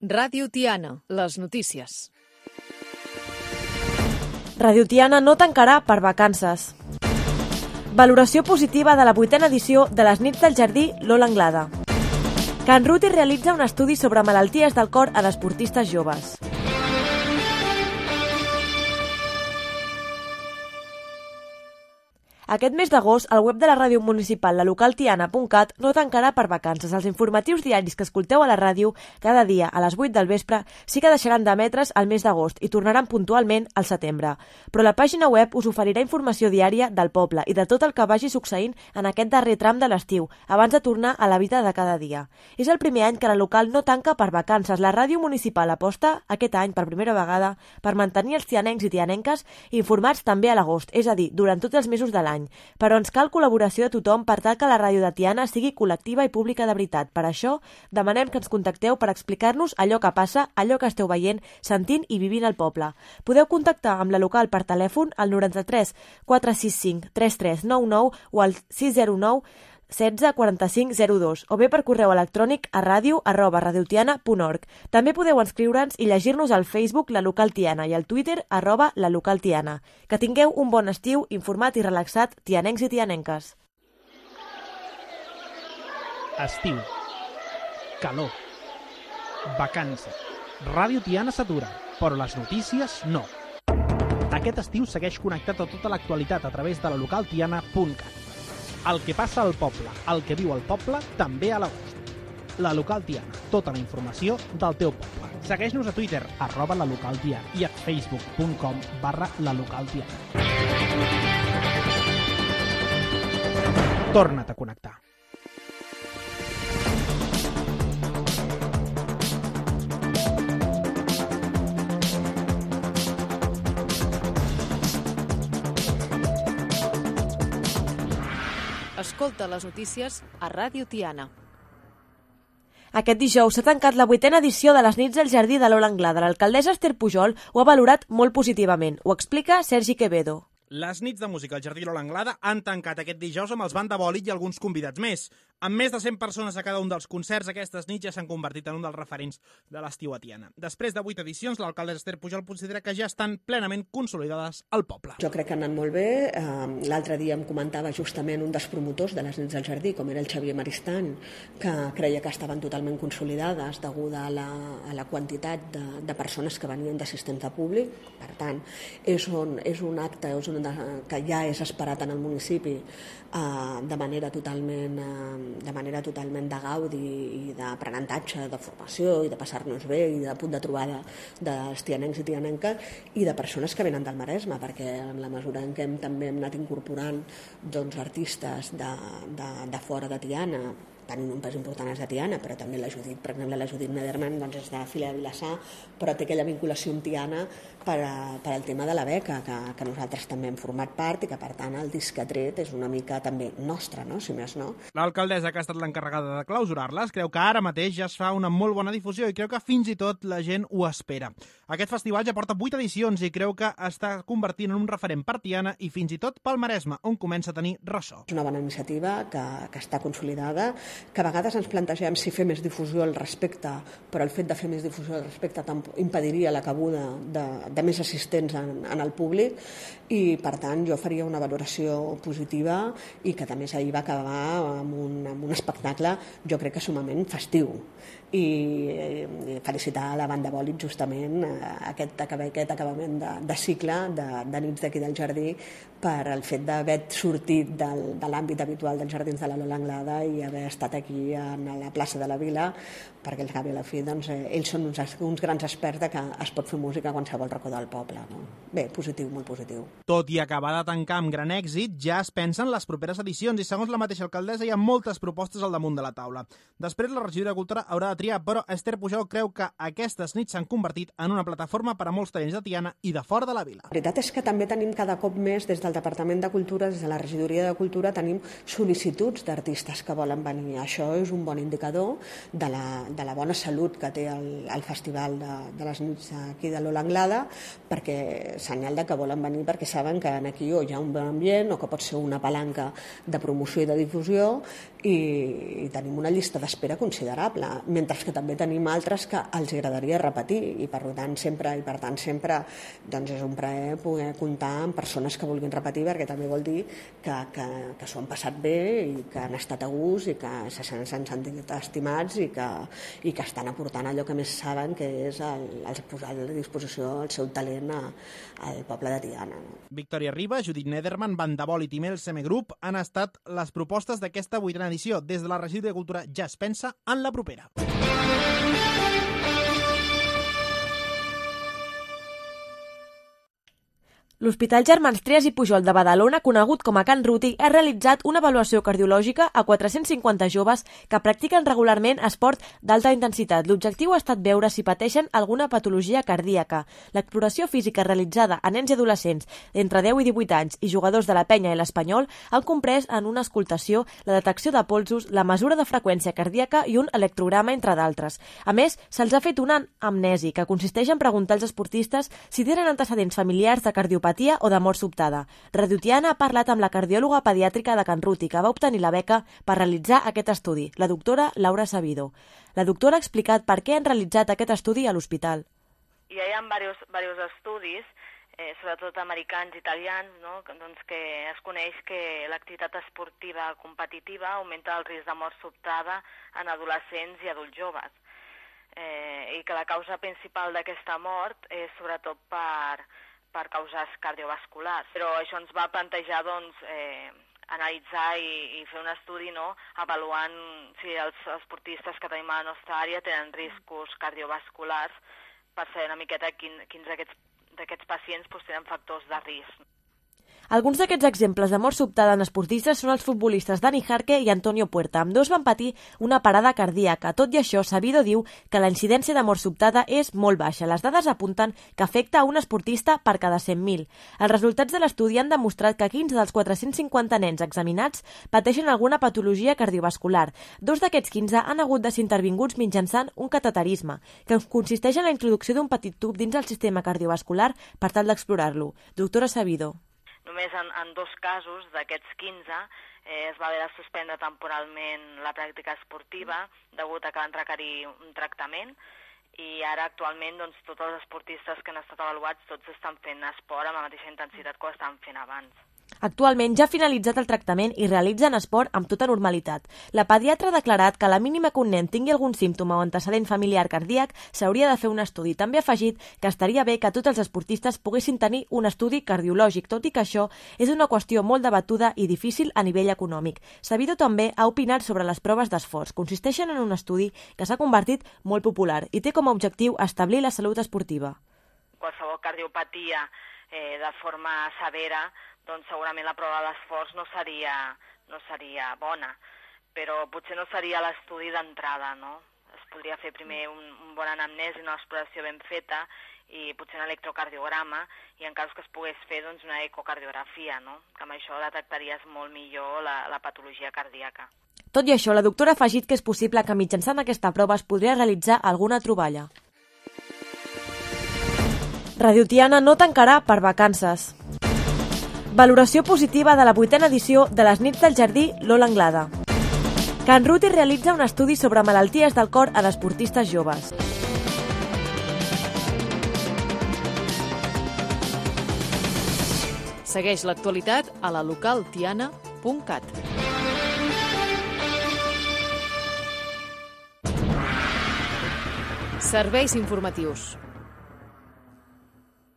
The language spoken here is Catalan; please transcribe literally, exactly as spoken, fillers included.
Ràdio Tiana, les notícies. Ràdio Tiana no tancarà per vacances. Valoració positiva de la vuitena edició de les nits del jardí Lola Anglada. Can Ruti realitza un estudi sobre malalties del cor a esportistes joves. Aquest mes d'agost, el web de la ràdio municipal, la local tiana punt cat, no tancarà per vacances. Els informatius diaris que escolteu a la ràdio cada dia a les vuit del vespre sí que deixaran d'emetre's al mes d'agost i tornaran puntualment al setembre. Però la pàgina web us oferirà informació diària del poble i de tot el que vagi succeint en aquest darrer tram de l'estiu, abans de tornar a la vida de cada dia. És el primer any que la local no tanca per vacances. La ràdio municipal aposta aquest any, per primera vegada, per mantenir els tianencs i tianenques informats també a l'agost, és a dir, durant tots els mesos de l'any. Però ens cal col·laboració de tothom per tal que la ràdio de Tiana sigui col·lectiva i pública de veritat. Per això, demanem que ens contacteu per explicar-nos allò que passa, allò que esteu veient, sentint i vivint al poble. Podeu contactar amb la local per telèfon al noranta-tres quatre sis cinc tres tres nou nou o al sis zero nou setze quaranta-cinc zero dos o bé per correu electrònic a ràdio arroba radiotiana punt org. També podeu inscriure'ns i llegir-nos al Facebook La Local Tiana i al Twitter arroba La Local Tiana. Que tingueu un bon estiu informat i relaxat, tianencs i tianenques. Estiu. Calor. Vacances. Ràdio Tiana s'atura, però les notícies no. Aquest estiu segueix connectat a tota l'actualitat a través de la local tiana punt cat. El que passa al poble, el que viu al poble, també a l'agost. La Local Tiana, tota la informació del teu poble. Segueix-nos a Twitter, arroba la local tiana, i a facebook punt com barra la local tiana. Torna't a connectar. Escolta les notícies a Ràdio Tiana. Aquest dijous s'ha tancat la vuitena edició de les nits del jardí de Lola Anglada. L'alcaldessa Esther Pujol ho ha valorat molt positivament. Ho explica Sergi Quevedo. Les nits de música al Jardí Lola Anglada han tancat aquest dijous amb els Banda Bòlit i alguns convidats més. Amb més de cent persones a cada un dels concerts, aquestes nits ja s'han convertit en un dels referents de l'estiu a Tiana. Després de vuit edicions, l'alcaldessa Esther Pujol considera que ja estan plenament consolidades al poble. Jo crec que han anat molt bé. L'altre dia em comentava justament un dels promotors de les nits del jardí, com era el Xavier Maristany, que creia que estaven totalment consolidades deguda a la, a la quantitat de, de persones que venien d'assistents de públic. Per tant, és un, és un acte és un de, que ja és esperat en el municipi eh, de manera totalment eh, de manera totalment de gaudi i d'aprenentatge, de formació i de passar-nos bé i de punt de trobada dels tianencs i tianenques i de persones que venen del Maresme, perquè en la mesura en què hem, també hem anat incorporant doncs, artistes de, de, de fora de Tiana, tenint un pes important és de Tiana, però també la Judit, per exemple, la Judit Nederman doncs és de Fila de Vilassar, però té aquella vinculació amb Tiana per, a, per al tema de la beca, que, que nosaltres també hem format part i que, per tant, el disc que ha tret és una mica també nostre, no? Si més no. L'alcaldessa, que ha estat l'encarregada de clausurar-les, creu que ara mateix ja es fa una molt bona difusió i creu que fins i tot la gent ho espera. Aquest festival ja porta vuit edicions i creu que està convertint en un referent per Tiana i fins i tot pel Maresme, on comença a tenir ressò. És una bona iniciativa que, que està consolidada, que a vegades ens plantegem si fer més difusió al respecte, però el fet de fer més difusió al respecte impediria la cabuda de, de més assistents en, en el públic i, per tant, jo faria una valoració positiva i que, a més, ahir va acabar amb un, amb un espectacle, jo crec que sumament festiu. I, i felicitar la Banda Bòlit justament aquest, aquest acabament de, de cicle de, de nits d'aquí del jardí per el fet d'haver sortit del, de l'àmbit habitual dels jardins de la Lola Anglada i haver estat aquí a la plaça de la Vila, perquè al cap i a la fi doncs, ells són uns, uns grans experts de que es pot fer música a qualsevol racó del poble. No? Bé, positiu, molt positiu. Tot i acabar de tancar amb gran èxit, ja es pensen les properes edicions i segons la mateixa alcaldessa hi ha moltes propostes al damunt de la taula. Després la regidora de Cultura haurà de triar, però Esther Pujol creu que aquestes nits s'han convertit en una plataforma per a molts talents de Tiana i de fora de la vila. La veritat és que també tenim cada cop més, des del Departament de Cultura, des de la Regidoria de Cultura, tenim sol·licituds d'artistes que volen venir pandèmia. Això és un bon indicador de la, de la bona salut que té el, el festival de, de les nits aquí de l'Ola Anglada, perquè senyal de que volen venir perquè saben que aquí o hi ha un bon ambient o que pot ser una palanca de promoció i de difusió, i, i tenim una llista d'espera considerable, mentre que també tenim altres que els agradaria repetir, i per tant sempre, i per tant sempre doncs és un plaer poder comptar amb persones que vulguin repetir, perquè també vol dir que, que, que s'ho han passat bé i que han estat a gust i que s'han sentit estimats i que, i que estan aportant allò que més saben, que és el, el posar a disposició el seu talent a, al poble de Tiana. No? Victòria Riba, Judit Nederman, Bandabol i Timel Seme Group han estat les propostes d'aquesta vuitena edició. Des de la Regidoria de Cultura ja es pensa en la propera. L'Hospital Germans Trias i Pujol de Badalona, conegut com a Can Ruti, ha realitzat una avaluació cardiològica a quatre-cents cinquanta joves que practiquen regularment esport d'alta intensitat. L'objectiu ha estat veure si pateixen alguna patologia cardíaca. L'exploració física realitzada a nens i adolescents d'entre deu i divuit anys i jugadors de la Penya i l'Espanyol han comprès en una escoltació, la detecció de polsos, la mesura de freqüència cardíaca i un electrograma, entre d'altres. A més, se'ls ha fet una amnesi, que consisteix en preguntar als esportistes si tenen antecedents familiars de cardiopatia o de mort sobtada. Radio Tiana ha parlat amb la cardiòloga pediàtrica de Can Ruti, que va obtenir la beca per realitzar aquest estudi, la doctora Laura Sabido. La doctora ha explicat per què han realitzat aquest estudi a l'hospital. Hi ha diversos, diversos estudis, eh, sobretot americans i italians, no? doncs que es coneix que l'activitat esportiva competitiva augmenta el risc de mort sobtada en adolescents i adults joves. Eh, i que la causa principal d'aquesta mort és sobretot per per causes cardiovasculars. Però això ens va plantejar doncs, eh, analitzar i, i fer un estudi, no?, avaluant si els esportistes que tenim a la nostra àrea tenen riscos cardiovasculars, per saber una miqueta quin, quins d'aquests pacients doncs, tenen factors de risc. Alguns d'aquests exemples de mort sobtada en esportistes són els futbolistes Dani Jarque i Antonio Puerta. Ambdós van patir una parada cardíaca. Tot i això, Sabido diu que la incidència de mort sobtada és molt baixa. Les dades apunten que afecta a un esportista per cada cent mil. Els resultats de l'estudi han demostrat que quinze dels quatre-cents cinquanta nens examinats pateixen alguna patologia cardiovascular. Dos d'aquests quinze han hagut de ser intervinguts mitjançant un cateterisme, que consisteix en la introducció d'un petit tub dins el sistema cardiovascular per tal d'explorar-lo. Doctora Sabido. Només en, en dos casos d'aquests quinze eh, es va haver de suspendre temporalment la pràctica esportiva degut a que van requerir un tractament, i ara actualment doncs, tots els esportistes que han estat avaluats tots estan fent esport amb la mateixa intensitat que ho estan fent abans. Actualment ja ha finalitzat el tractament i realitzen esport amb tota normalitat. La pediatra ha declarat que a la mínima que un nen tingui algun símptoma o antecedent familiar cardíac s'hauria de fer un estudi. També ha afegit que estaria bé que tots els esportistes poguessin tenir un estudi cardiològic, tot i que això és una qüestió molt debatuda i difícil a nivell econòmic. Sabido també ha opinat sobre les proves d'esforç. Consisteixen en un estudi que s'ha convertit molt popular i té com a objectiu establir la salut esportiva. Qualsevol cardiopatia eh, de forma severa, doncs segurament la prova d'esforç no seria, no seria bona, però potser no seria l'estudi d'entrada, no? Es podria fer primer un, un bon anamnesi, una exploració ben feta i potser un electrocardiograma, i en cas que es pogués fer doncs, una ecocardiografia, no? Que amb això detectaries molt millor la, la patologia cardíaca. Tot i això, la doctora ha afegit que és possible que mitjançant aquesta prova es podria realitzar alguna troballa. Radio Tiana no tancarà per vacances. Valoració positiva de la vuitena edició de les nits del jardí l'Ola Anglada. Can Ruti realitza un estudi sobre malalties del cor a esportistes joves. Segueix l'actualitat a la local tiana punt cat. Serveis informatius.